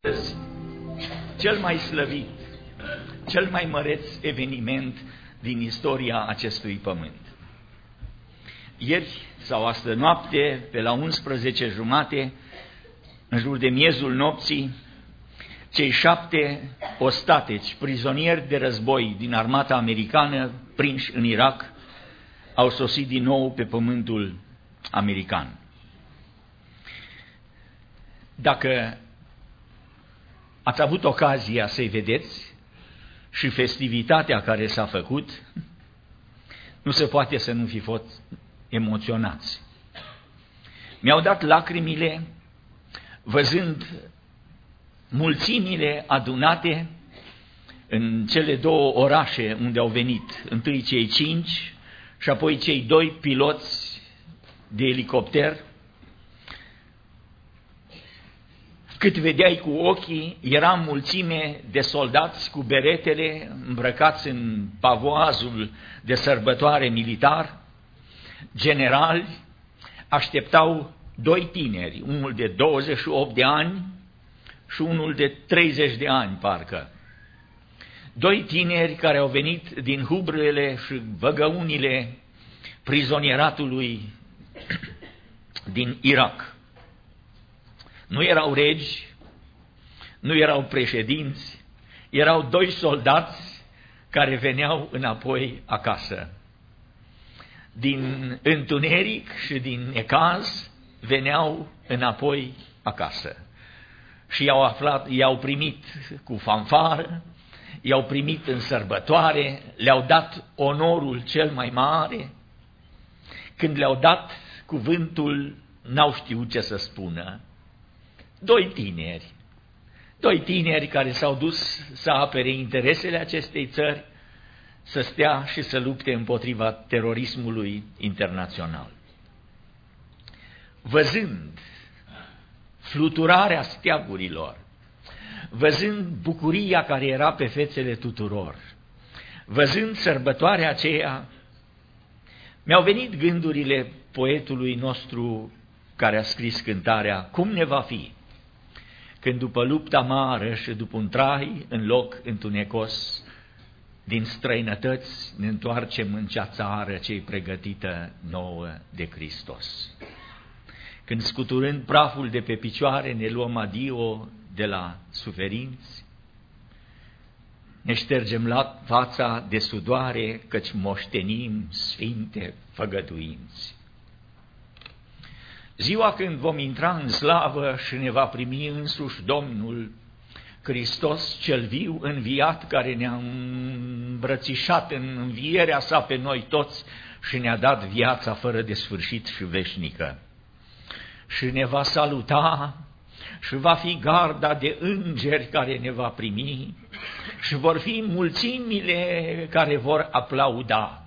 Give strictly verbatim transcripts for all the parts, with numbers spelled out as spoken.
cel mai slăvit, cel mai măreț eveniment din istoria acestui pământ. Ieri sau astă noapte, pe la unsprezece jumate, în jur de miezul nopții, cei șapte ostateci, prizonieri de război din armata americană, prinși în Irak, au sosit din nou pe pământul american. Dacă ați avut ocazia să-i vedeți și festivitatea care s-a făcut, nu se poate să nu fi fost emoționați. Mi-au dat lacrimile văzând mulțimile adunate în cele două orașe unde au venit, întâi cei cinci și apoi cei doi piloți de elicopter. Cât vedeai cu ochii, era mulțime de soldați cu beretele îmbrăcați în pavoazul de sărbătoare militar, generali, așteptau doi tineri, unul de douăzeci și opt de ani și unul de treizeci de ani, parcă. Doi tineri care au venit din hubrele și văgăunile prizonieratului din Irak. Nu erau regi, nu erau președinți, erau doi soldați care veneau înapoi acasă. Din întuneric și din necaz veneau înapoi acasă. Și i-au aflat, i-au primit cu fanfară, i-au primit în sărbătoare, le-au dat onorul cel mai mare. Când le-au dat cuvântul, n-au știut ce să spună. Doi tineri, doi tineri care s-au dus să apere interesele acestei țări, să stea și să lupte împotriva terorismului internațional. Văzând fluturarea steagurilor, văzând bucuria care era pe fețele tuturor, văzând sărbătoarea aceea, mi-au venit gândurile poetului nostru care a scris cântarea Cum ne va fi, când după lupta mare și după un trai în loc întunecos, din străinătăți ne întoarcem în cea țară ce-i pregătită nouă de Hristos. Când scuturând praful de pe picioare ne luăm adio de la suferinți, ne ștergem la fața de sudoare, căci moștenim sfinte făgăduinți. Ziua când vom intra în slavă și ne va primi însuși Domnul, Hristos cel viu înviat, care ne-a îmbrățișat în învierea sa pe noi toți și ne-a dat viața fără de sfârșit și veșnică. Și ne va saluta și va fi garda de îngeri care ne va primi și vor fi mulțimile care vor aplauda.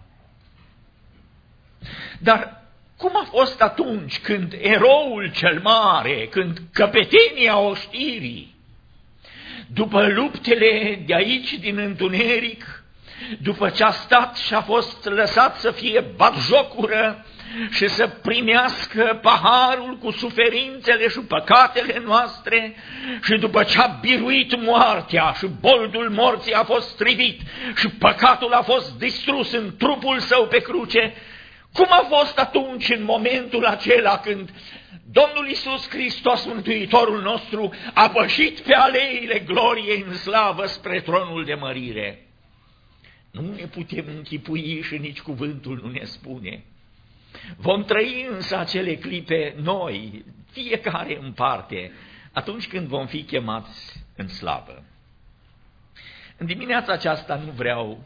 Dar cum a fost atunci când eroul cel mare, când căpetenia oștirii, după luptele de aici din întuneric, după ce a stat și a fost lăsat să fie batjocură și să primească paharul cu suferințele și păcatele noastre, și după ce a biruit moartea și boldul morții a fost strivit și păcatul a fost distrus în trupul său pe cruce, cum a fost atunci, în momentul acela când Domnul Iisus Hristos, Mântuitorul nostru, a pășit pe aleile gloriei în slavă spre tronul de mărire? Nu ne putem închipui și nici cuvântul nu ne spune. Vom trăi însă acele clipe noi, fiecare în parte, atunci când vom fi chemați în slavă. În dimineața aceasta nu vreau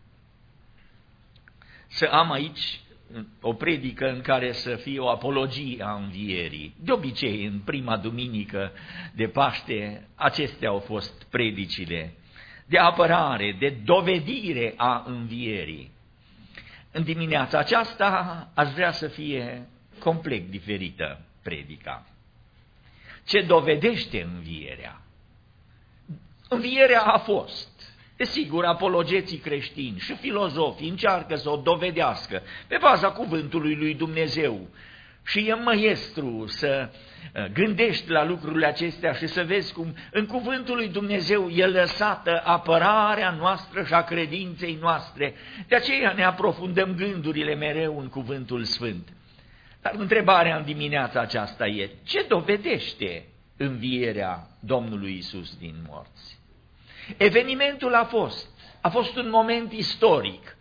să am aici o predică în care să fie o apologie a învierii. De obicei, în prima duminică de Paște, acestea au fost predicile de apărare, de dovedire a învierii. În dimineața aceasta aș vrea să fie complet diferită predica. Ce dovedește învierea? Învierea a fost. Desigur, apologeții creștini și filozofii încearcă să o dovedească pe baza cuvântului lui Dumnezeu și e măiestru să gândești la lucrurile acestea și să vezi cum în cuvântul lui Dumnezeu e lăsată apărarea noastră și a credinței noastre. De aceea ne aprofundăm gândurile mereu în cuvântul Sfânt. Dar întrebarea în dimineața aceasta e, ce dovedește învierea Domnului Iisus din morți? Evenimentul a fost, a fost un moment istoric.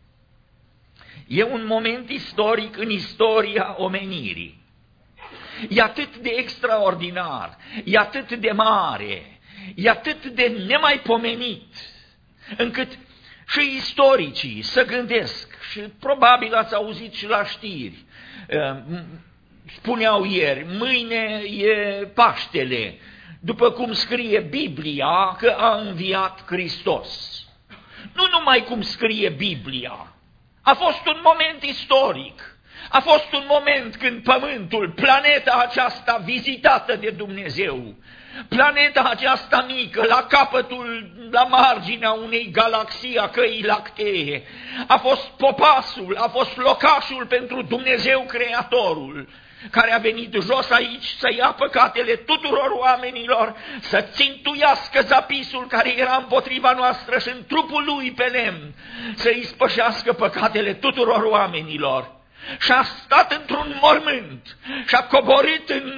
E un moment istoric în istoria omenirii. E atât de extraordinar, e atât de mare, e atât de nemaipomenit, încât și istoricii să gândesc, și probabil ați auzit și la știri, spuneau ieri, mâine e Paștele, după cum scrie Biblia că a înviat Hristos. Nu numai cum scrie Biblia, a fost un moment istoric. A fost un moment când pământul, planeta aceasta vizitată de Dumnezeu, planeta aceasta mică, la capătul, la marginea unei galaxii a căii lactee, a fost popasul, a fost locașul pentru Dumnezeu Creatorul, care a venit jos aici să ia păcatele tuturor oamenilor, să țintuiască zapisul care era împotriva noastră și în trupul lui pe lemn, să ispășească păcatele tuturor oamenilor. Și a stat într-un mormânt și a coborât în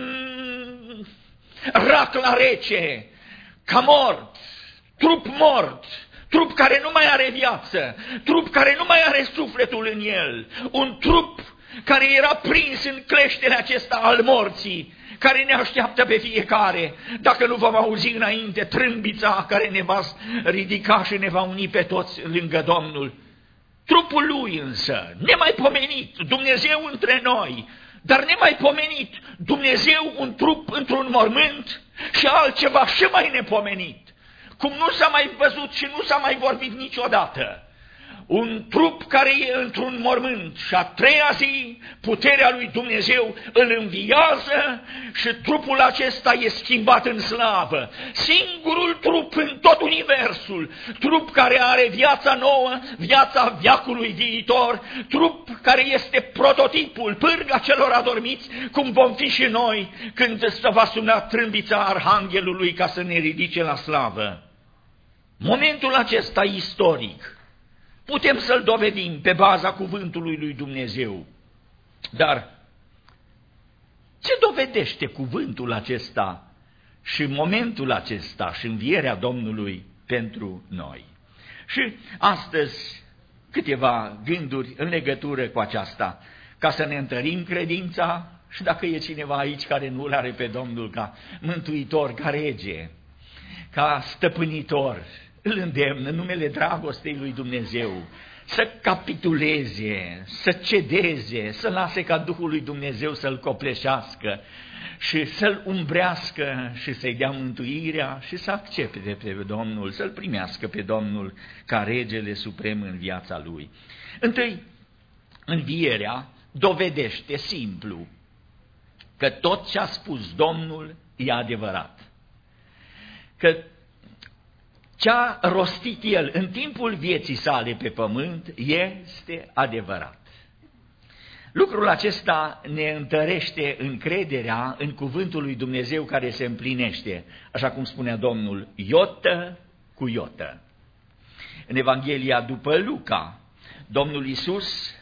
racla rece, ca mort, trup mort, trup care nu mai are viață, trup care nu mai are sufletul în el, un trup care era prins în cleștele acesta al morții, care ne așteaptă pe fiecare, dacă nu vom auzi înainte trâmbița care ne va ridica și ne va uni pe toți lângă Domnul. Trupul lui însă, nemaipomenit, Dumnezeu între noi, dar nemaipomenit, Dumnezeu un trup într-un mormânt și altceva și mai nepomenit, cum nu s-a mai văzut și nu s-a mai vorbit niciodată. Un trup care e într-un mormânt și a treia zi puterea lui Dumnezeu îl înviază și trupul acesta e schimbat în slavă. Singurul trup în tot universul, trup care are viața nouă, viața veacului viitor, trup care este prototipul, pârga celor adormiți, cum vom fi și noi când se va suna trâmbița Arhanghelului ca să ne ridice la slavă. Momentul acesta istoric putem să-l dovedim pe baza cuvântului lui Dumnezeu. Dar ce dovedește cuvântul acesta și momentul acesta și învierea Domnului pentru noi? Și astăzi câteva gânduri în legătură cu aceasta, ca să ne întărim credința și dacă e cineva aici care nu-L are pe Domnul ca mântuitor, ca rege, ca stăpânitor, îl îndemn în numele dragostei lui Dumnezeu să capituleze, să cedeze, să lase ca Duhul lui Dumnezeu să-l copleșească și să-l umbrească și să-i dea mântuirea și să accepte pe Domnul, să-l primească pe Domnul ca regele suprem în viața lui. Întâi, învierea dovedește simplu că tot ce a spus Domnul e adevărat, că ce-a rostit el în timpul vieții sale pe pământ este adevărat. Lucrul acesta ne întărește încrederea în cuvântul lui Dumnezeu care se împlinește, așa cum spunea Domnul, iotă cu iotă. În Evanghelia după Luca, Domnul Iisus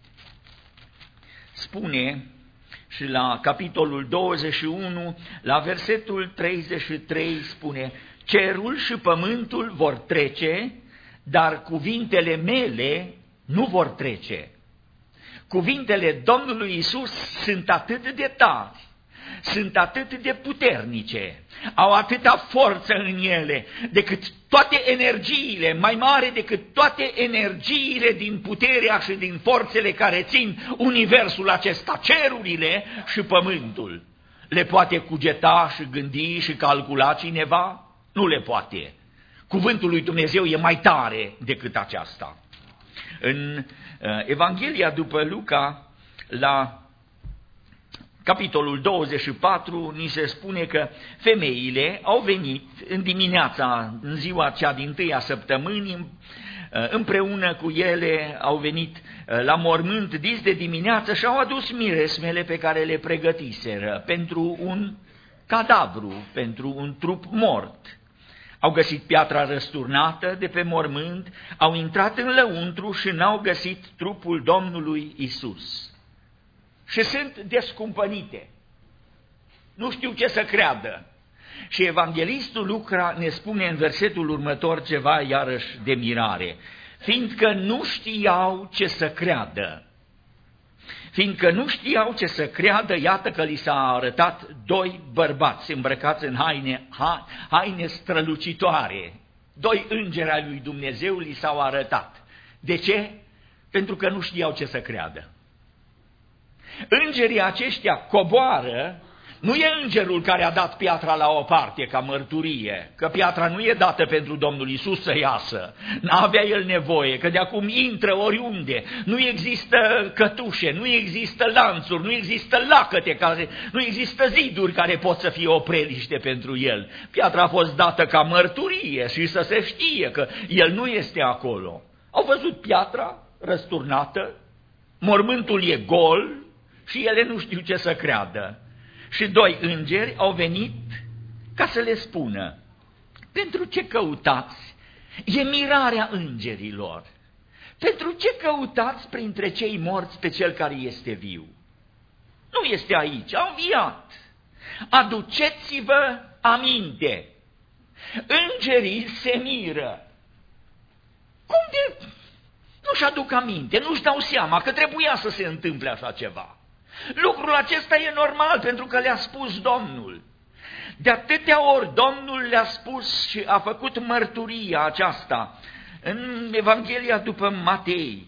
spune și la capitolul douăzeci și unu, la versetul treizeci și trei spune: cerul și pământul vor trece, dar cuvintele mele nu vor trece. Cuvintele Domnului Iisus sunt atât de tari, sunt atât de puternice, au atâta forță în ele, decât toate energiile, mai mare decât toate energiile din puterea și din forțele care țin universul acesta, cerurile și pământul. Le poate cugeta și gândi și calcula cineva? Nu le poate. Cuvântul lui Dumnezeu e mai tare decât aceasta. În uh, Evanghelia după Luca, la capitolul douăzeci și patru, ni se spune că femeile au venit în dimineața, în ziua cea din tâia săptămânii, împreună cu ele au venit la mormânt dis de dimineață și au adus miresmele pe care le pregătiseră pentru un cadavru, pentru un trup mort. Au găsit piatra răsturnată de pe mormânt, au intrat în lăuntru și n-au găsit trupul Domnului Isus. Și sunt descumpănite. Nu știu ce să creadă. Și evanghelistul Luca ne spune în versetul următor ceva iarăși de mirare. Fiindcă nu știau ce să creadă. Fiindcă nu știau ce să creadă, iată că li s-a arătat doi bărbați îmbrăcați în haine, ha, haine strălucitoare. Doi îngeri ai lui Dumnezeu li s-au arătat. De ce? Pentru că nu știau ce să creadă. Îngerii aceștia coboară. Nu e îngerul care a dat piatra la o parte ca mărturie, că piatra nu e dată pentru Domnul Isus să iasă, n-avea el nevoie, că de acum intră oriunde, nu există cătușe, nu există lanțuri, nu există lacăte, care, nu există ziduri care pot să fie o preliște pentru el. Piatra a fost dată ca mărturie și să se știe că el nu este acolo. Au văzut piatra răsturnată, mormântul e gol și ele nu știu ce să creadă. Și doi îngeri au venit ca să le spună, pentru ce căutați? E mirarea îngerilor. Pentru ce căutați printre cei morți pe cel care este viu? Nu este aici, a înviat. Aduceți-vă aminte. Îngerii se miră. Cum de nu-și aduc aminte, nu-și dau seama că trebuia să se întâmple așa ceva? Lucrul acesta e normal pentru că le-a spus Domnul. De atâtea ori Domnul le-a spus și a făcut mărturia aceasta în Evanghelia după Matei.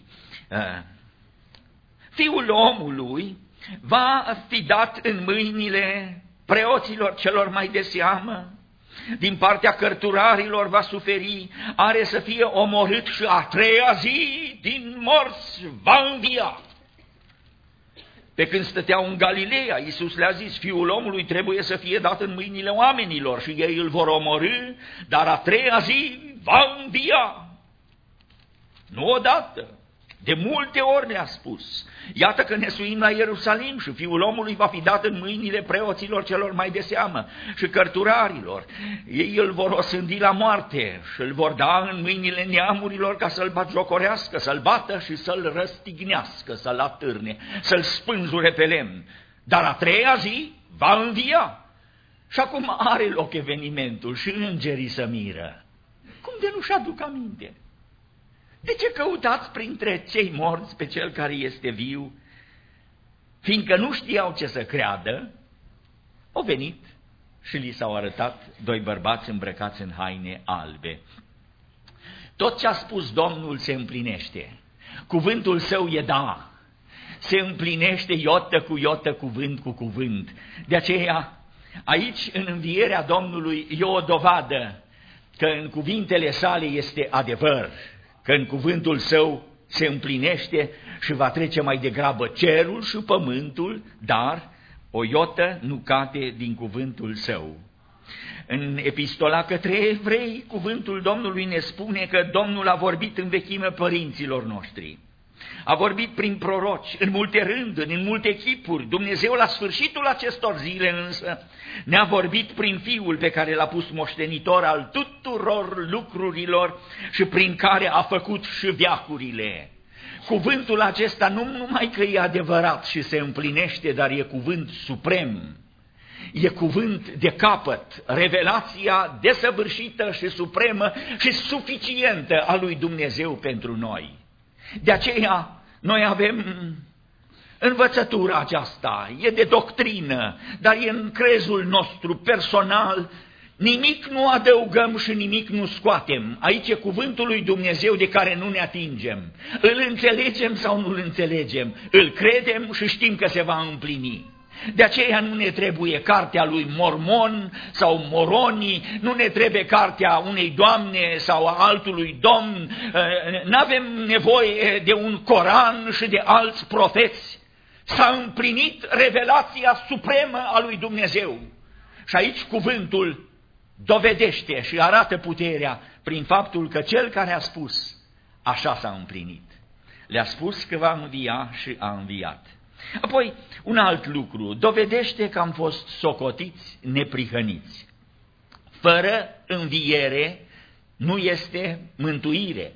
Fiul omului va fi dat în mâinile preoților celor mai de seamă, din partea cărturarilor va suferi, are să fie omorât și a treia zi din morți va învia. Pe când stăteau în Galileea, Iisus le-a zis, Fiul omului trebuie să fie dat în mâinile oamenilor și ei îl vor omorî, dar a treia zi va învia. Nu odată, de multe ori le-a spus. Iată că ne suim la Ierusalim și Fiul omului va fi dat în mâinile preoților celor mai de seamă și cărturarilor. Ei îl vor osândi la moarte și îl vor da în mâinile neamurilor ca să-l batjocorească, să-l bată și să-l răstignească, să-l atârne, să-l spânzure pe lemn. Dar a treia zi va învia. Și acum are loc evenimentul și îngerii să miră. Cum de nu-și aduc aminte? De ce căutați printre cei morți pe cel care este viu? Fiindcă nu știau ce să creadă, au venit și li s-au arătat doi bărbați îmbrăcați în haine albe. Tot ce a spus Domnul se împlinește. Cuvântul său e da. Se împlinește iotă cu iotă, cuvânt cu cuvânt. De aceea, aici, în învierea Domnului, e o dovadă că în cuvintele sale este adevăr, că în cuvântul său se împlinește și va trece mai degrabă cerul și pământul, dar o iotă nu cade din cuvântul său. În epistola către evrei, cuvântul Domnului ne spune că Domnul a vorbit în vechime părinților noștri. A vorbit prin proroci, în multe rânduri, în multe chipuri. Dumnezeu, la sfârșitul acestor zile însă, ne-a vorbit prin Fiul pe care l-a pus moștenitor al tuturor lucrurilor și prin care a făcut și veacurile. Cuvântul acesta nu numai că e adevărat și se împlinește, dar e cuvânt suprem. E cuvânt de capăt, revelația desăvârșită și supremă și suficientă a lui Dumnezeu pentru noi. De aceea noi avem învățătura aceasta, e de doctrină, dar e în crezul nostru personal, nimic nu adăugăm și nimic nu scoatem. Aici e cuvântul lui Dumnezeu de care nu ne atingem. Îl înțelegem sau nu îl înțelegem, îl credem și știm că se va împlini. De aceea nu ne trebuie cartea lui Mormon sau Moroni, nu ne trebuie cartea unei doamne sau a altului domn, n-avem nevoie de un Coran și de alți profeți. S-a împlinit revelația supremă a lui Dumnezeu. Și aici cuvântul dovedește și arată puterea prin faptul că cel care a spus așa s-a împlinit. Le-a spus că va învia și a înviat. Apoi, un alt lucru, dovedește că am fost socotiți neprihăniți. Fără înviere nu este mântuire.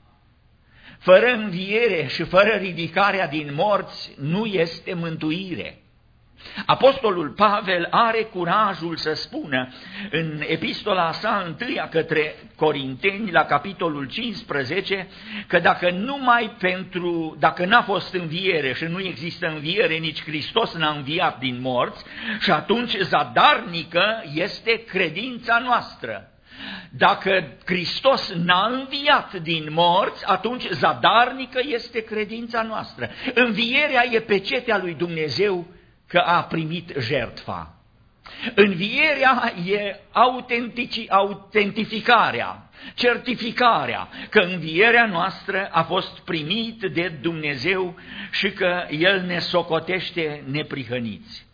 Fără înviere și fără ridicarea din morți nu este mântuire. Apostolul Pavel are curajul să spună în epistola sa întâia către Corinteni, la capitolul cincisprezece, că dacă numai pentru, dacă n-a fost înviere și nu există înviere, nici Hristos n-a înviat din morți, și atunci zadarnică este credința noastră. Dacă Hristos n-a înviat din morți, atunci zadarnică este credința noastră. Învierea e pecetea lui Dumnezeu că a primit jertfa. Învierea e autentici, autentificarea, certificarea că învierea noastră a fost primit de Dumnezeu și că El ne socotește neprihăniți.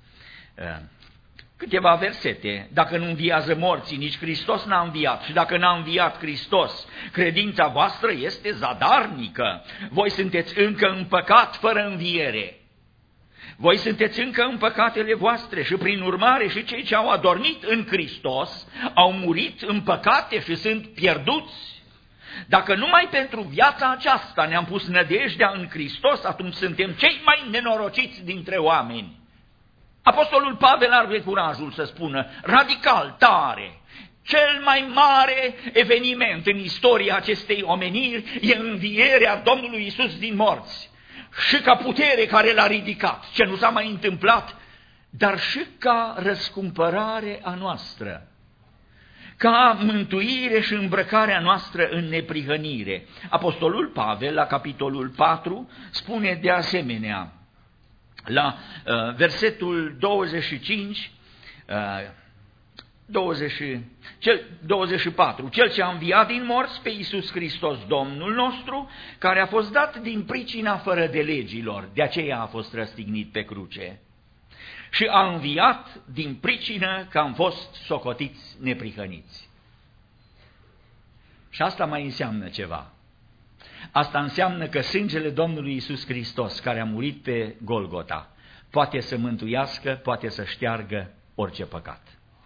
Câteva versete. Dacă nu înviază morții, nici Hristos n-a înviat. Și dacă n-a înviat Hristos, credința voastră este zadarnică. Voi sunteți încă în păcat fără înviere. Voi sunteți încă în păcatele voastre și prin urmare și cei ce au adormit în Hristos au murit în păcate și sunt pierduți. Dacă numai pentru viața aceasta ne-am pus nădejdea în Hristos, atunci suntem cei mai nenorociți dintre oameni. Apostolul Pavel are curajul să spună radical, tare, cel mai mare eveniment în istoria acestei omeniri e învierea Domnului Iisus din morți. Și ca putere care l-a ridicat, ce nu s-a mai întâmplat, dar și ca răscumpărare a noastră, ca mântuire și îmbrăcarea noastră în neprihănire. Apostolul Pavel, la capitolul patru, spune de asemenea, la uh, versetul douăzeci și cinci, uh, douăzeci, cel, douăzeci și patru, cel ce a înviat din morți pe Iisus Hristos, Domnul nostru, care a fost dat din pricina fără de legilor, de aceea a fost răstignit pe cruce, și a înviat din pricină că am fost socotiți neprihăniți. Și asta mai înseamnă ceva. Asta înseamnă că sângele Domnului Iisus Hristos, care a murit pe Golgota, poate să mântuiască, poate să șteargă orice păcat.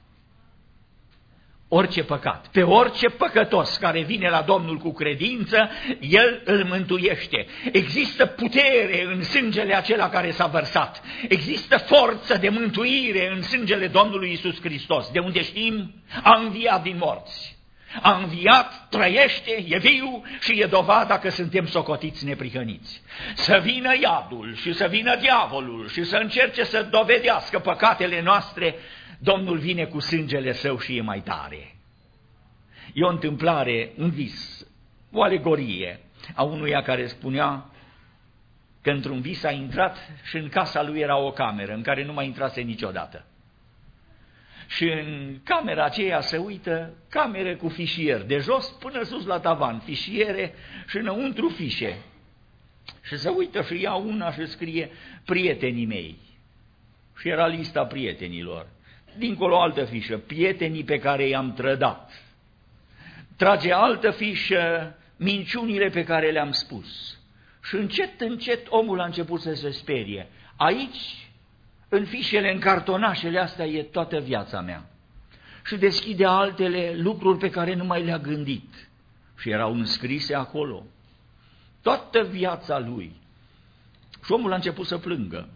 Orice păcat, pe orice păcătos care vine la Domnul cu credință, El îl mântuiește. Există putere în sângele acela care s-a vărsat. Există forță de mântuire în sângele Domnului Iisus Hristos. De unde știm? A înviat din morți. A înviat, trăiește, e viu și e dovada că suntem socotiți neprihăniți. Să vină iadul și să vină diavolul și să încerce să dovedească păcatele noastre, Domnul vine cu sângele Său și e mai tare. E o întâmplare, un vis, o alegorie a unuia care spunea că într-un vis a intrat și în casa lui era o cameră în care nu mai intrase niciodată. Și în camera aceea se uită camere cu fișier, de jos până sus la tavan, fișiere și înăuntru fișe. Și se uită și ia una și scrie prietenii mei. Și era lista prietenilor. Dincolo altă fișă, prietenii pe care i-am trădat. Trage altă fișă, minciunile pe care le-am spus. Și încet, încet omul a început să se sperie. Aici, în fișele, în cartonașele astea, e toată viața mea. Și deschide altele lucruri pe care nu mai le-a gândit. Și erau înscrise acolo. Toată viața lui. Și omul a început să plângă.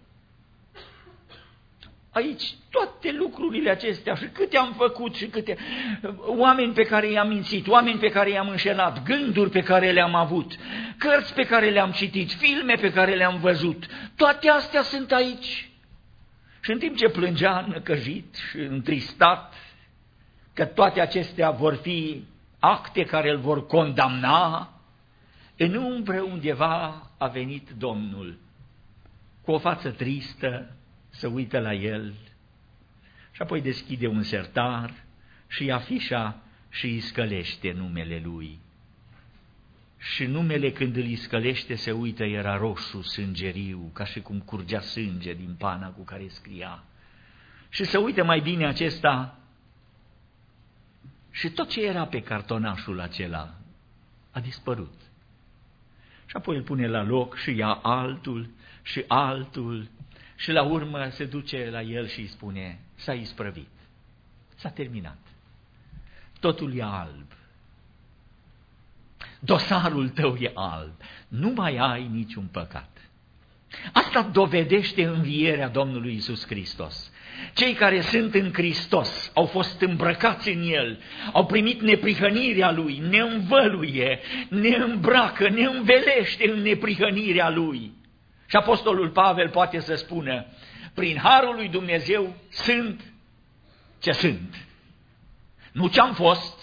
Aici toate lucrurile acestea și câte am făcut și câte oameni pe care i-am mințit, oameni pe care i-am înșelat, gânduri pe care le-am avut, cărți pe care le-am citit, filme pe care le-am văzut, toate astea sunt aici. Și în timp ce plângea năcăjit și întristat că toate acestea vor fi acte care îl vor condamna, în umbră undeva a venit Domnul cu o față tristă, să uită la el și apoi deschide un sertar și ia fișa și îi scălește numele lui. Și numele, când îl iscălește, se uită, era roșu, sângeriu, ca și cum curgea sânge din pana cu care scria. Și se uită mai bine acesta și tot ce era pe cartonașul acela a dispărut. Și apoi îl pune la loc și ia altul și altul și la urmă se duce la el și îi spune: s-a isprăvit, s-a terminat, totul e alb, dosarul tău e alb, nu mai ai niciun păcat. Asta dovedește învierea Domnului Iisus Hristos. Cei care sunt în Hristos au fost îmbrăcați în El, au primit neprihănirea Lui, ne învăluie, ne îmbracă, ne învelește în neprihănirea Lui. Și Apostolul Pavel poate să spună: prin harul lui Dumnezeu sunt ce sunt, nu ce-am fost.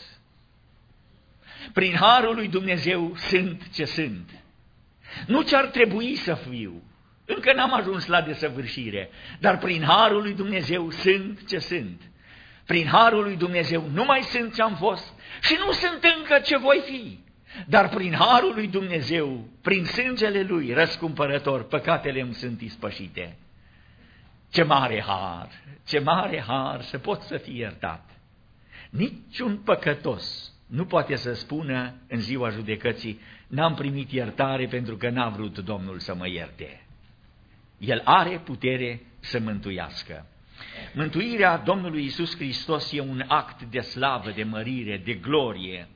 Prin harul lui Dumnezeu sunt ce sunt, nu ce ar trebui să fiu. Încă n-am ajuns la desăvârșire, dar prin harul lui Dumnezeu sunt ce sunt. Prin harul lui Dumnezeu nu mai sunt ce am fost și nu sunt încă ce voi fi. Dar prin harul lui Dumnezeu, prin sângele Lui răscumpărător, păcatele îmi sunt ispășite. Ce mare har, ce mare har să pot să fie iertat. Niciun păcătos nu poate să spună în ziua judecății: n-am primit iertare pentru că n-a vrut Domnul să mă ierte. El are putere să mântuiască. Mântuirea Domnului Iisus Hristos e un act de slavă, de mărire, de glorie.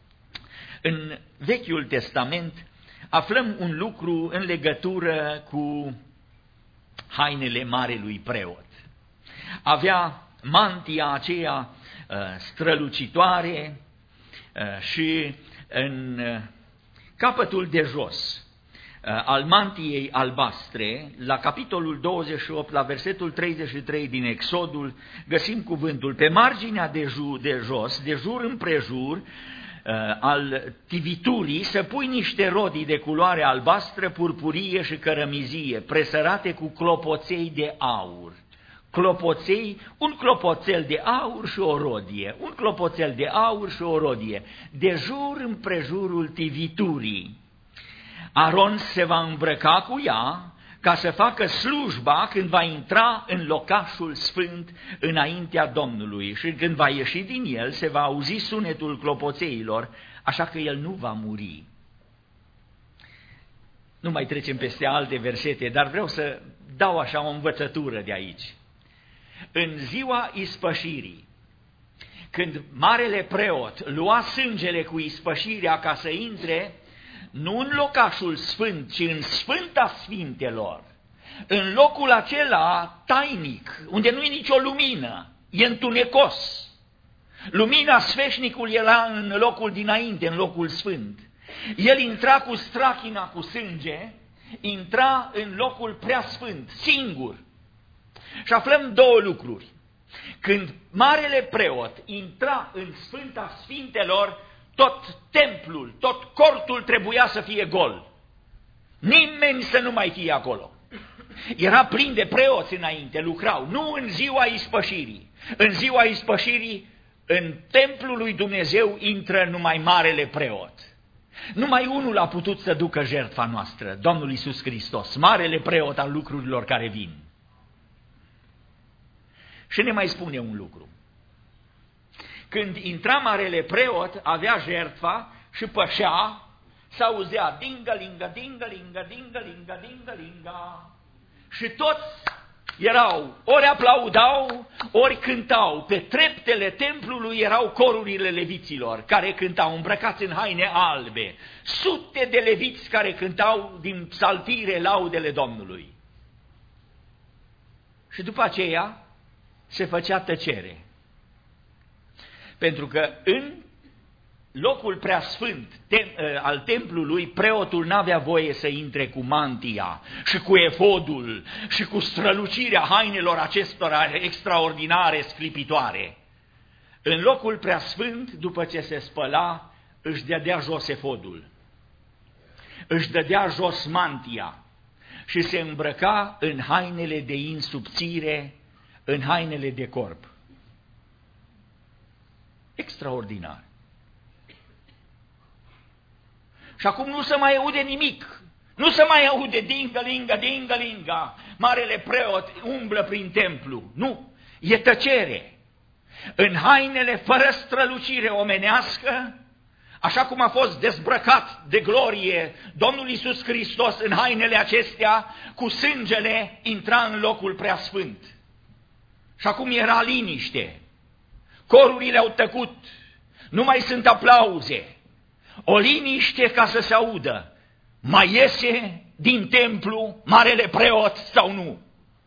În Vechiul Testament aflăm un lucru în legătură cu hainele marelui preot. Avea mantia aceea uh, strălucitoare uh, și în uh, capătul de jos al mantiei albastre, la capitolul douăzeci și opt, la versetul treizeci și trei din Exodul, găsim cuvântul: pe marginea de, jur, de jos, de jur împrejur, al tiviturii, să pui niște rodii de culoare albastră, purpurie și cărămizie, presărate cu clopoței de aur. Clopoței, un clopoțel de aur și o rodie, un clopoțel de aur și o rodie, de jur împrejurul tiviturii. Aron se va îmbrăca cu ea ca să facă slujba când va intra în locașul sfânt înaintea Domnului și când va ieși din el se va auzi sunetul clopoțeilor, așa că el nu va muri. Nu mai trecem peste alte versete, dar vreau să dau așa o învățătură de aici. În ziua ispășirii, când marele preot lua sângele cu ispășirea ca să intre nu în locașul sfânt, ci în Sfânta Sfintelor, în locul acela tainic, unde nu e nicio lumină, e întunecos. Lumina sfeșnicul era în locul dinainte, în locul sfânt. El intra cu strachina, cu sânge, intra în locul preasfânt, singur. Și aflăm două lucruri. Când marele preot intra în Sfânta Sfintelor, tot templul, tot cortul trebuia să fie gol. Nimeni să nu mai fie acolo. Era plin de preoți înainte, lucrau, nu în ziua ispășirii. În ziua ispășirii, în templul lui Dumnezeu intră numai marele preot. Numai unul a putut să ducă jertfa noastră, Domnul Iisus Hristos, marele preot al lucrurilor care vin. Și ne mai spune un lucru. Când intra marele preot, avea jertfa și pășea, s-auzea dinga-linga, dinga-linga, dinga-linga, dinga-linga. Și toți erau, ori aplaudau, ori cântau. Pe treptele templului erau corurile leviților, care cântau îmbrăcați în haine albe. Sute de leviți care cântau din psaltire laudele Domnului. Și după aceea se făcea tăcere. Pentru că în locul preasfânt tem, al templului, preotul n-avea voie să intre cu mantia și cu efodul și cu strălucirea hainelor acestora extraordinare, sclipitoare. În locul preasfânt, după ce se spăla, își dădea jos efodul, își dădea jos mantia și se îmbrăca în hainele de in subțire, în hainele de corp. Extraordinar. Și acum nu se mai aude nimic. Nu se mai aude dinga-linga, dinga-linga. Marele preot umblă prin templu. Nu, e tăcere. În hainele fără strălucire omenească, așa cum a fost dezbrăcat de glorie Domnul Iisus Hristos în hainele acestea, cu sângele intra în locul preasfânt. Și acum era liniște, corurile au tăcut, nu mai sunt aplauze, o liniște ca să se audă, mai iese din templu marele preot sau nu?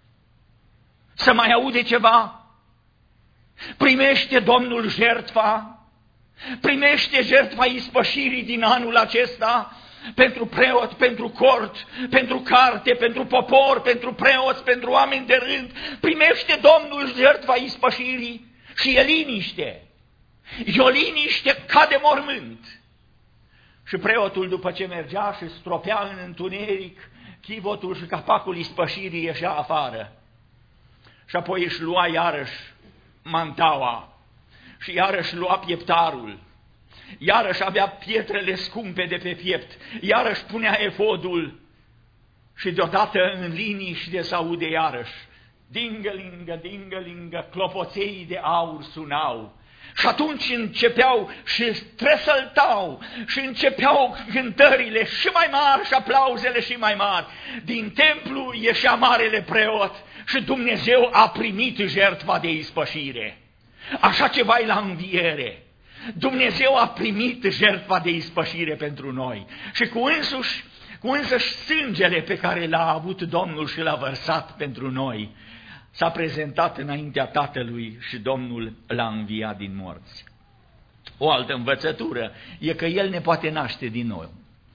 Să mai aude ceva? Primește Domnul jertfa? Primește jertfa ispășirii din anul acesta pentru preot, pentru cort, pentru carte, pentru popor, pentru preoți, pentru oameni de rând? Primește Domnul jertfa ispășirii și e liniște. E o liniște ca de mormânt. Și preotul, după ce mergea și stropea în întuneric, chivotul și capacul ispășirii ieșea afară. Și apoi își lua iarăși mantaua și iarăși lua pieptarul, iarăși avea pietrele scumpe de pe piept, iarăși punea efodul și deodată în liniște se aude iarăși dingă-lingă, dingă-lingă, clopoței de aur sunau. Și atunci începeau și tresăltau și începeau cântările și mai mari și aplauzele și mai mari. Din templu ieșea marele preot și Dumnezeu a primit jertfa de ispășire. Așa ceva e la înviere. Dumnezeu a primit jertfa de ispășire pentru noi și cu însuși, cu însăși sângele pe care l-a avut Domnul și l-a vărsat pentru noi, s-a prezentat înaintea Tatălui și Domnul l-a înviat din morți. O altă învățătură e că El ne poate naște din nou.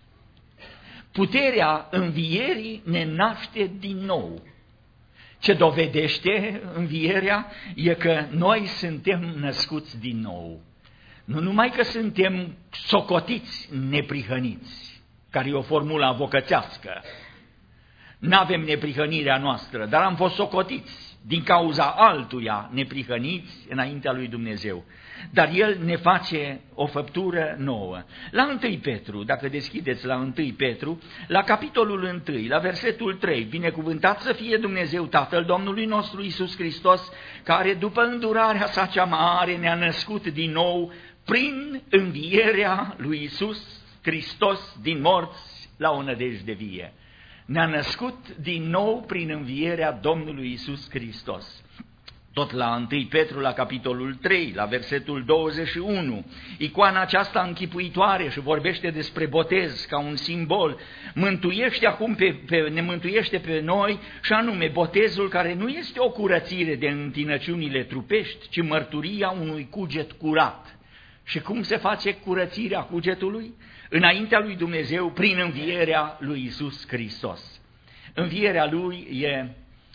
Puterea învierii ne naște din nou. Ce dovedește învierea e că noi suntem născuți din nou. Nu numai că suntem socotiți neprihăniți, care e o formulă avocățească. N-avem neprihănirea noastră, dar am fost socotiți din cauza altuia neprihăniți înaintea lui Dumnezeu. Dar El ne face o făptură nouă. La întâi Petru, dacă deschideți la întâi Petru, la capitolul unu, la versetul trei, binecuvântat să fie Dumnezeu Tatăl Domnului nostru Iisus Hristos, care după îndurarea sa cea mare ne-a născut din nou prin învierea lui Iisus Hristos din morți la o nădejde vie. Ne-a născut din nou prin învierea Domnului Iisus Hristos. Tot la întâi Petru, la capitolul trei, la versetul douăzeci și unu, icoana aceasta închipuitoare și vorbește despre botez ca un simbol, mântuiește acum pe, pe, ne mântuiește pe noi, și anume botezul care nu este o curățire de întinăciunile trupești, ci mărturia unui cuget curat. Și cum se face curățirea cugetului? Înaintea lui Dumnezeu, prin învierea lui Iisus Hristos. Învierea lui e,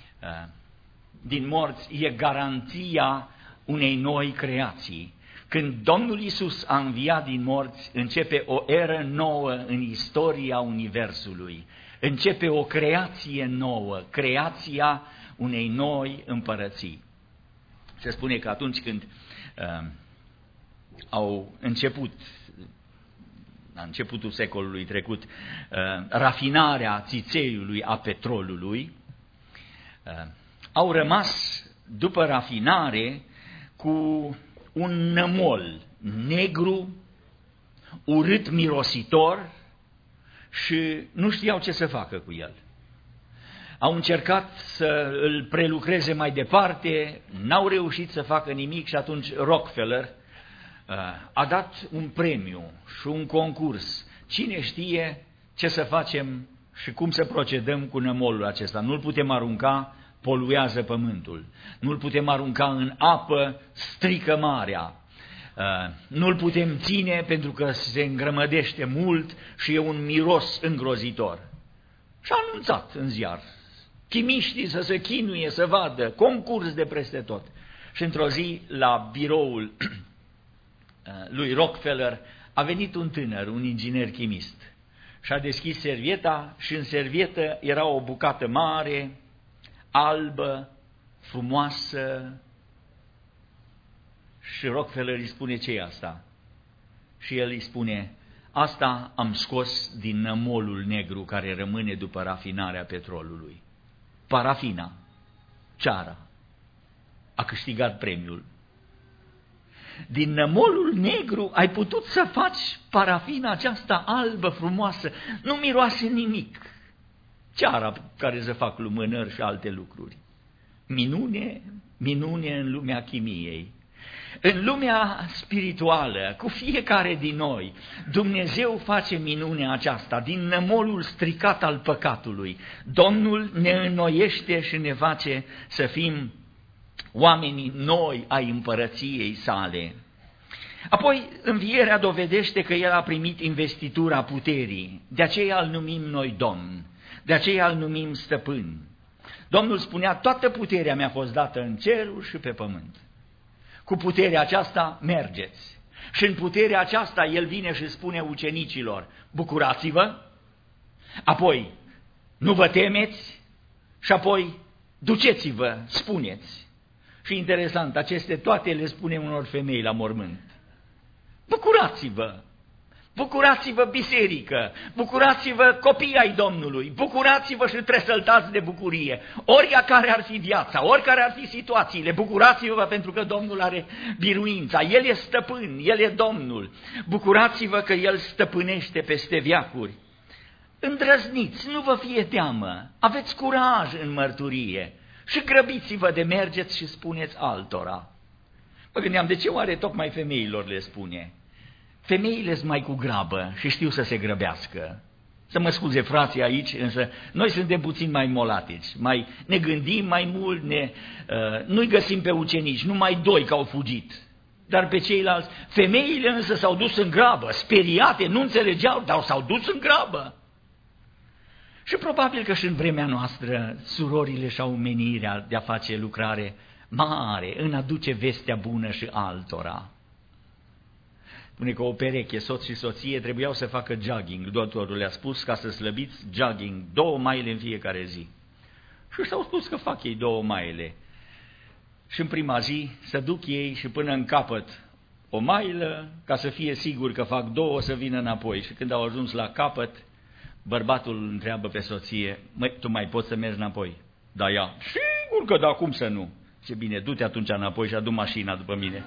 din morți e garanția unei noi creații. Când Domnul Iisus a înviat din morți, începe o eră nouă în istoria Universului. Începe o creație nouă, creația unei noi împărății. Se spune că atunci când uh, au început, la începutul secolului trecut, uh, rafinarea țițeiului, a petrolului, uh, au rămas după rafinare cu un nămol negru, urât, mirositor și nu știau ce să facă cu el. Au încercat să îl prelucreze mai departe, n-au reușit să facă nimic și atunci Rockefeller a dat un premiu și un concurs. Cine știe ce să facem și cum să procedăm cu nămolul acesta? Nu-l putem arunca, poluează pământul. Nu-l putem arunca în apă, strică marea. Nu-l putem ține pentru că se îngrămădește mult și e un miros îngrozitor. Și a anunțat în ziar. Chimiștii să se chinuie, să vadă, concurs de peste tot. Și într-o zi, la biroul lui Rockefeller, a venit un tânăr, un inginer chimist. Și a deschis servieta și în servietă era o bucată mare, albă, frumoasă. Și Rockefeller îi spune: ce e asta? Și el îi spune: asta am scos din nămolul negru care rămâne după rafinarea petrolului. Parafina, ceara, a câștigat premiul. din nămolul negru ai putut să faci parafina aceasta albă, frumoasă, nu miroase nimic. Ceara care să fac lumânări și alte lucruri. Minune, minune în lumea chimiei. În lumea spirituală, cu fiecare din noi, Dumnezeu face minunea aceasta din nămolul stricat al păcatului. Domnul ne înnoiește și ne face să fim oamenii noi ai împărăției sale. Apoi, învierea dovedește că El a primit investitura puterii, de aceea îl numim noi Domn, de aceea îl numim Stăpân. Domnul spunea, toată puterea mi-a fost dată în ceruri și pe pământ. Cu puterea aceasta mergeți. Și în puterea aceasta El vine și spune ucenicilor, bucurați-vă, apoi nu vă temeți și apoi duceți-vă, spuneți. Și interesant, aceste toate le spune unor femei la mormânt. Bucurați-vă! Bucurați-vă, biserică! Bucurați-vă, copii ai Domnului! Bucurați-vă și tresăltați de bucurie! Oricare ar fi viața, oricare ar fi situațiile, bucurați-vă pentru că Domnul are biruința. El e stăpân, El e Domnul. Bucurați-vă că El stăpânește peste veacuri. Îndrăzniți, nu vă fie teamă, aveți curaj în mărturie și grăbiți-vă de mergeți și spuneți altora. Mă gândeam, de ce oare tocmai femeilor le spune? Femeile sunt mai cu grabă și știu să se grăbească. Să mă scuze frații aici, însă noi suntem puțin mai molatici, mai, ne gândim mai mult, ne, uh, nu-i găsim pe ucenici, numai doi că au fugit. Dar pe ceilalți, femeile însă s-au dus în grabă, speriate, nu înțelegeau, dar s-au dus în grabă. Și probabil că și în vremea noastră surorile și-au menirea de a face lucrare mare, în a duce vestea bună și altora. Spune că o pereche, soț și soție, trebuiau să facă jogging. Doctorul le-a spus ca să slăbiți jogging, două maile în fiecare zi. Și s-au spus că fac ei două maile. Și în prima zi să duc ei și până în capăt o mailă, ca să fie sigur că fac două, să vină înapoi. Și când au ajuns la capăt, bărbatul întreabă pe soție, măi, tu mai poți să mergi înapoi? Da, ea, sigur că da, cum să nu? Ce bine, du-te atunci înapoi și adu mașina după mine.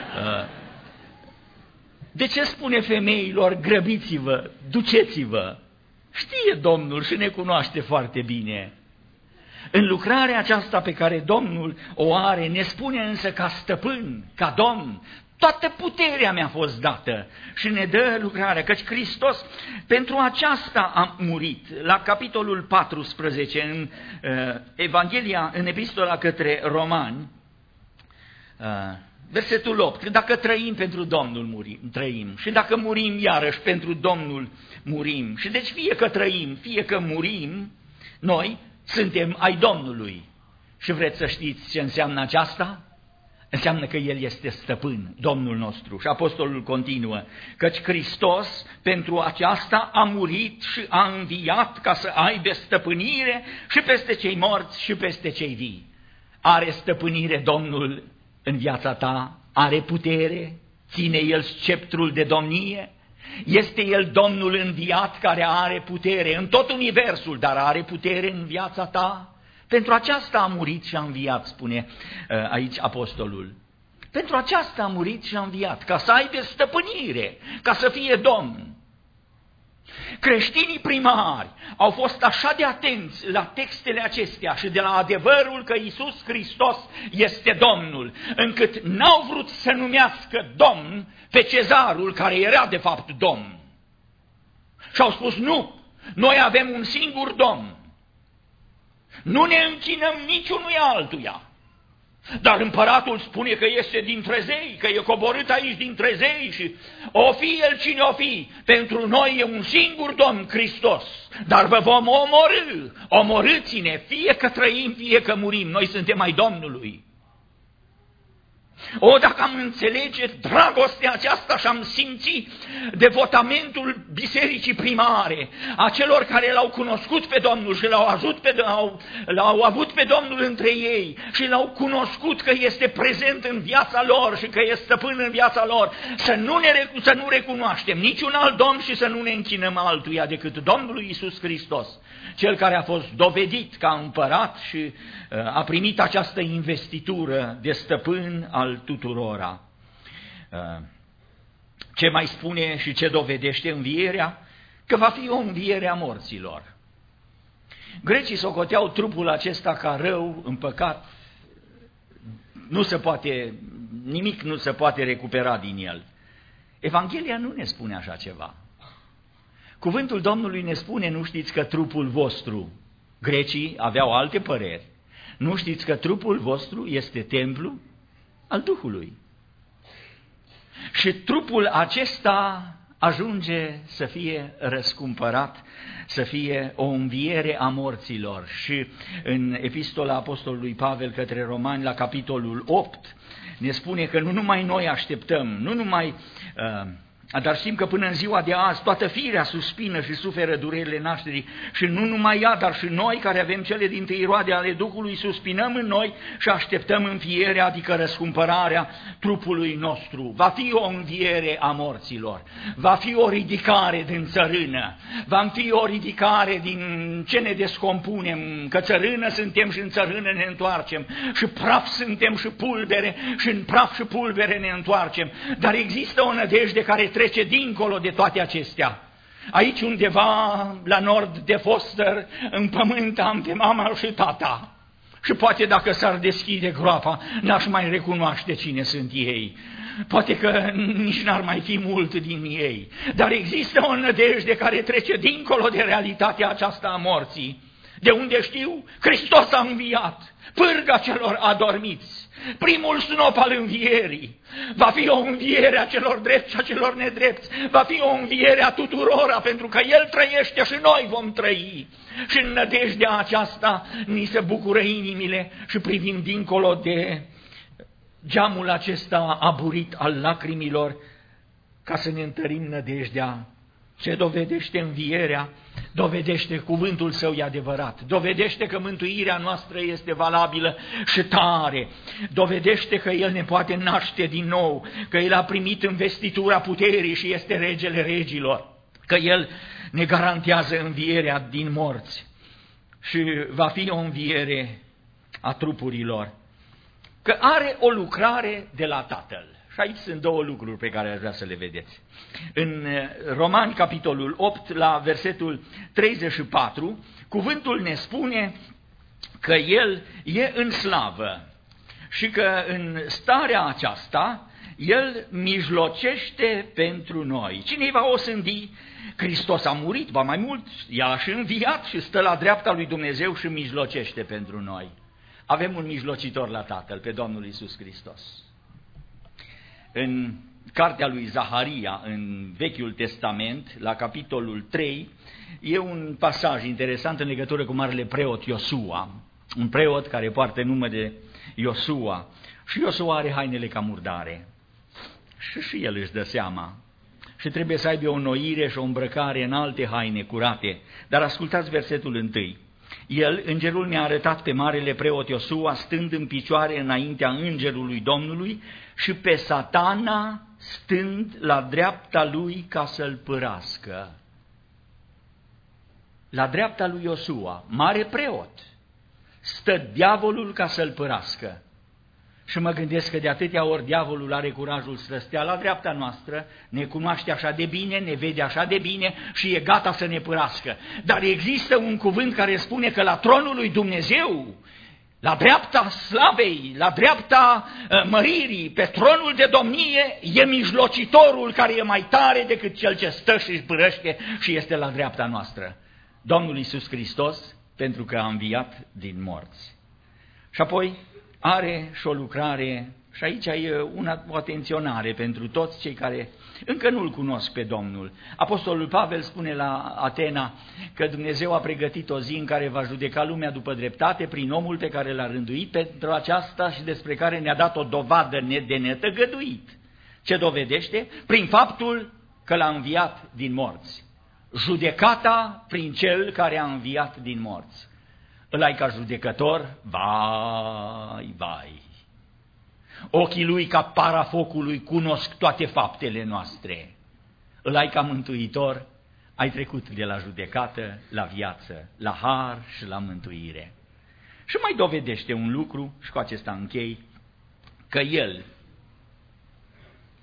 De ce spune femeilor, grăbiți-vă, duceți-vă? Știe Domnul și ne cunoaște foarte bine. În lucrarea aceasta pe care Domnul o are, ne spune însă ca stăpân, ca Domn, toată puterea mi-a fost dată și ne dă lucrarea, căci Hristos pentru aceasta a murit. La capitolul paisprezece, în uh, Evanghelia, în epistola către Romani, uh, versetul opt, că dacă trăim pentru Domnul murim, trăim și dacă murim iarăși pentru Domnul murim. Și deci fie că trăim, fie că murim, noi suntem ai Domnului. Și vreți să știți ce înseamnă aceasta? Înseamnă că El este stăpân, Domnul nostru. Și apostolul continuă, căci Hristos pentru aceasta a murit și a înviat ca să aibă stăpânire și peste cei morți și peste cei vii. Are stăpânire Domnul în viața ta? Are putere? Ține El sceptrul de domnie? Este El Domnul înviat care are putere în tot universul, dar are putere în viața ta? Pentru aceasta a murit și a înviat, spune aici apostolul. Pentru aceasta a murit și a înviat, ca să aibă stăpânire, ca să fie Domn. Creștinii primari au fost așa de atenți la textele acestea și de la adevărul că Iisus Hristos este Domnul, încât n-au vrut să numească Domn pe Cezarul, care era de fapt Domn. Și au spus, nu, noi avem un singur Domn. Nu ne închinăm niciunui altuia. Dar împăratul spune că este dintre zei, că e coborât aici dintre zei și o fi el cine o fi, pentru noi e un singur Domn, Hristos. Dar vă vom omorî, omorâți-ne, fie că trăim, fie că murim, noi suntem ai Domnului. O, dacă am înțelege dragostea aceasta și am simți devotamentul bisericii primare, a celor care l-au cunoscut pe Domnul și l-au, ajut pe, l-au, l-au avut pe Domnul între ei și l-au cunoscut că este prezent în viața lor și că este stăpân în viața lor, să nu, ne, să nu recunoaștem niciun alt Domn și să nu ne închinăm altuia decât Domnul Iisus Hristos, Cel care a fost dovedit ca împărat și a primit această investitură de stăpân al tuturora. Ce mai spune și ce dovedește învierea? Că va fi o înviere a morților. Grecii socoteau trupul acesta ca rău, în păcat, nu se poate, nimic nu se poate recupera din el. Evanghelia nu ne spune așa ceva. Cuvântul Domnului ne spune, nu știți că trupul vostru, grecii aveau alte păreri, nu știți că trupul vostru este templu al Duhului. Și trupul acesta ajunge să fie răscumpărat, să fie o înviere a morților. Și în epistola apostolului Pavel către Romani, la capitolul opt, ne spune că nu numai noi așteptăm, nu numai, uh, dar știm că până în ziua de azi toată firea suspină și suferă durerile nașterii și nu numai ea, dar și noi care avem cele dintâi roade ale Duhului, suspinăm în noi și așteptăm învierea, adică răscumpărarea trupului nostru. Va fi o înviere a morților, va fi o ridicare din țărână, va fi o ridicare din ce ne descompunem, că țărână suntem și în țărână ne întoarcem, și praf suntem și pulbere și în praf și pulbere ne întoarcem, dar există o nădejde care trece dincolo de toate acestea. Aici undeva la nord de Foster, în pământ am pe mama și tata. Și poate dacă s-ar deschide groapa, n-aș mai recunoaște cine sunt ei. Poate că nici n-ar mai fi mult din ei. Dar există o nădejde care trece dincolo de realitatea aceasta a morții. De unde știu? Hristos a înviat, pârga celor adormiți. Primul snop al învierii. Va fi o înviere a celor drepți și a celor nedrepți. Va fi o înviere a tuturora, pentru că El trăiește și noi vom trăi. Și în nădejdea aceasta ni se bucură inimile și privim dincolo de geamul acesta aburit al lacrimilor, ca să ne întărim nădejdea. Ce dovedește învierea? Dovedește cuvântul Său e adevărat, dovedește că mântuirea noastră este valabilă și tare, dovedește că El ne poate naște din nou, că El a primit investitura puterii și este regele regilor, că El ne garantează învierea din morți și va fi o înviere a trupurilor, că are o lucrare de la Tatăl. Și aici sunt două lucruri pe care aș vrea să le vedeți. În Romani, capitolul opt, la versetul treizeci și patru, cuvântul ne spune că El e în slavă și că în starea aceasta El mijlocește pentru noi. Cine îi va osândi? Hristos a murit, ba mai mult, i-a și înviat și stă la dreapta lui Dumnezeu și mijlocește pentru noi. Avem un mijlocitor la Tatăl, pe Domnul Iisus Hristos. În cartea lui Zaharia, în Vechiul Testament, la capitolul trei, e un pasaj interesant în legătură cu marele preot Iosua, un preot care poartă nume de Iosua. Și Iosua are hainele ca murdare. Și și el își dă seama. Și trebuie să aibă o înnoire și o îmbrăcare în alte haine curate. Dar ascultați versetul întâi. El, îngerul, mi-a arătat pe marele preot Iosua stând în picioare înaintea îngerului Domnului și pe Satana stând la dreapta lui ca să-l pârască. La dreapta lui Iosua, mare preot, stă diavolul ca să-l pârască. Și mă gândesc că de atâtea ori diavolul are curajul să stea la dreapta noastră, ne cunoaște așa de bine, ne vede așa de bine și e gata să ne pârască. Dar există un cuvânt care spune că la tronul lui Dumnezeu, la dreapta slavei, la dreapta uh, măririi, pe tronul de domnie, e mijlocitorul care e mai tare decât cel ce stă și își pârăște și este la dreapta noastră. Domnul Iisus Hristos, pentru că a înviat din morți. Și apoi are și o lucrare, și aici e una, o atenționare pentru toți cei care încă nu-L cunosc pe Domnul. Apostolul Pavel spune la Atena că Dumnezeu a pregătit o zi în care va judeca lumea după dreptate prin omul pe care l-a rânduit pentru aceasta și despre care ne-a dat o dovadă de netăgăduit. Ce dovedește? Prin faptul că l-a înviat din morți. Judecata prin cel care a înviat din morți. Îl ai ca judecător? Vai, vai! Ochii lui ca para focului cunosc toate faptele noastre. Îl ai ca mântuitor? Ai trecut de la judecată la viață, la har și la mântuire. Și mai dovedește un lucru, și cu acesta închei, că El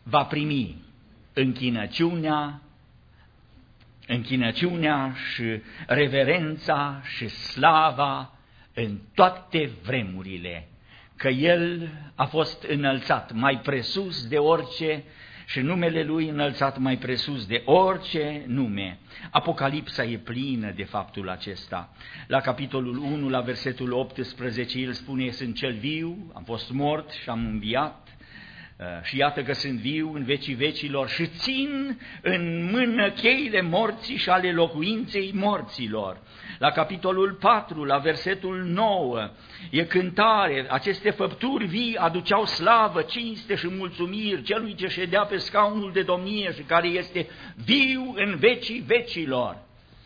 va primi închinăciunea, închinăciunea și reverența și slava în toate vremurile, că El a fost înălțat mai presus de orice și numele Lui înălțat mai presus de orice nume. Apocalipsa e plină de faptul acesta. La capitolul unu, la versetul optsprezece, El spune: sunt cel viu, am fost mort și am înviat, și iată că sunt viu în vecii vecilor și țin în mână cheile morții și ale locuinței morților. La capitolul patru, la versetul nouă, e cântare: aceste făpturi vii aduceau slavă, cinste și mulțumiri celui ce ședea pe scaunul de domnie și care este viu în vecii vecilor.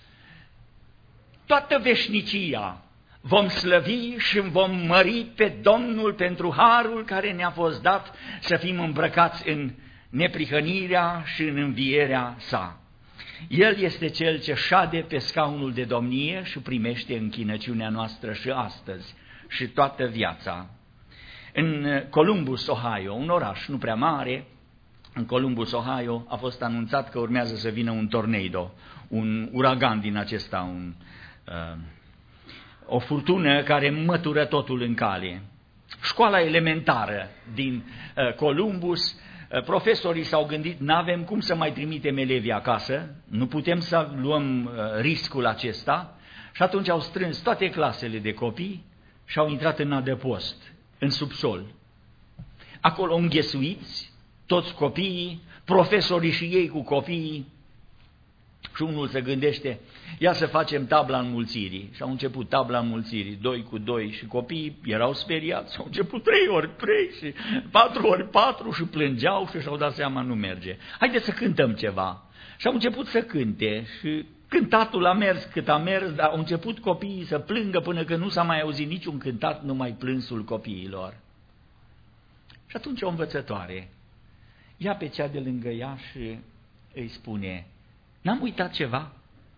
Toată veșnicia vom slăvi și vom mări pe Domnul pentru harul care ne-a fost dat să fim îmbrăcați în neprihănirea și în învierea sa. El este Cel ce șade pe scaunul de domnie și primește închinăciunea noastră și astăzi și toată viața. În Columbus, Ohio, un oraș nu prea mare, în Columbus, Ohio, a fost anunțat că urmează să vină un tornado, un uragan din acesta, un... Uh, o furtună care mătură totul în cale. Școala elementară din uh, Columbus, uh, profesorii s-au gândit: n-avem cum să mai trimitem elevii acasă, nu putem să luăm uh, riscul acesta, și atunci au strâns toate clasele de copii și au intrat în adăpost, în subsol. Acolo înghesuiți, toți copiii, profesorii și ei cu copiii, și unul se gândește: ia să facem tabla înmulțirii. Și au început tabla înmulțirii, doi cu doi, și copiii erau speriați, au început trei ori trei și patru ori patru și plângeau și și-au dat seama: nu merge. Haideți să cântăm ceva. Și au început să cânte și cântatul a mers cât a mers, dar au început copiii să plângă până că nu s-a mai auzit niciun cântat, numai plânsul copiilor. Și atunci o învățătoare ia pe cea de lângă ea și îi spune: n-am uitat ceva?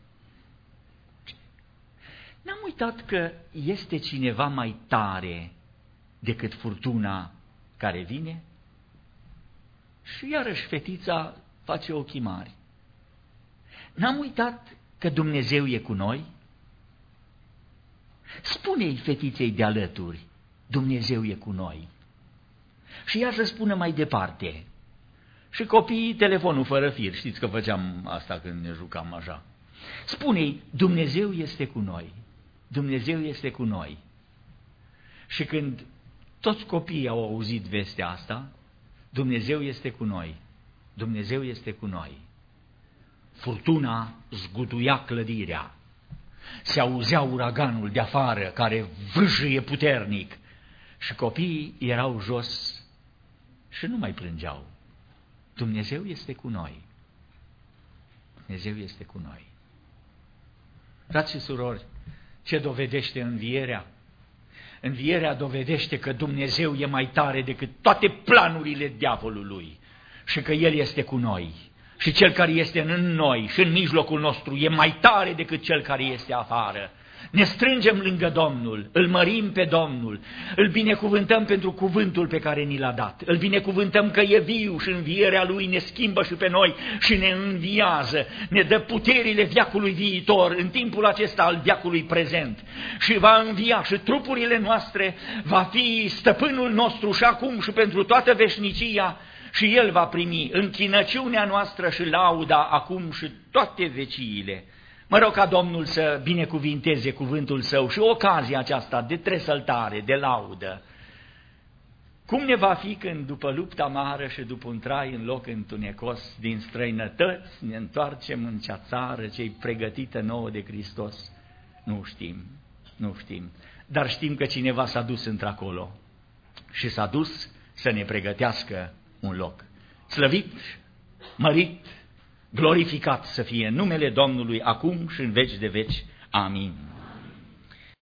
N-am uitat că este cineva mai tare decât furtuna care vine? Și iarăși fetița face ochii mari. N-am uitat că Dumnezeu e cu noi? Spune-i fetiței de alături: Dumnezeu e cu noi. Și ea să spună mai departe. Și copiii, telefonul fără fir, știți că făceam asta când ne jucam așa. Spune-i: Dumnezeu este cu noi, Dumnezeu este cu noi. Și când toți copiii au auzit vestea asta, Dumnezeu este cu noi, Dumnezeu este cu noi, furtuna zguduia clădirea, se auzea uraganul de afară care vâjâie puternic și copiii erau jos și nu mai plângeau. Dumnezeu este cu noi. Dumnezeu este cu noi. Frați și surori, ce dovedește învierea? Învierea dovedește că Dumnezeu e mai tare decât toate planurile diavolului și că El este cu noi. Și Cel care este în noi și în mijlocul nostru e mai tare decât Cel care este afară. Ne strângem lângă Domnul, îl mărim pe Domnul, îl binecuvântăm pentru cuvântul pe care ni l-a dat, îl binecuvântăm că e viu și învierea Lui ne schimbă și pe noi și ne înviază, ne dă puterile veacului viitor în timpul acesta al veacului prezent și va învia și trupurile noastre, va fi stăpânul nostru și acum și pentru toată veșnicia și El va primi închinăciunea noastră și lauda acum și toate veciile. Mă rog ca Domnul să binecuvinteze cuvântul Său și ocazia aceasta de tresăltare, de laudă. Cum ne va fi când după lupta amară și după un trai în loc întunecos, din străinătăți ne întoarcem în cea țară ce-i pregătită nouă de Hristos? Nu știm, nu știm, dar știm că cineva s-a dus într-acolo și s-a dus să ne pregătească un loc. Slăvit, mărit, glorificat să fie numele Domnului acum și în veci de veci. Amin.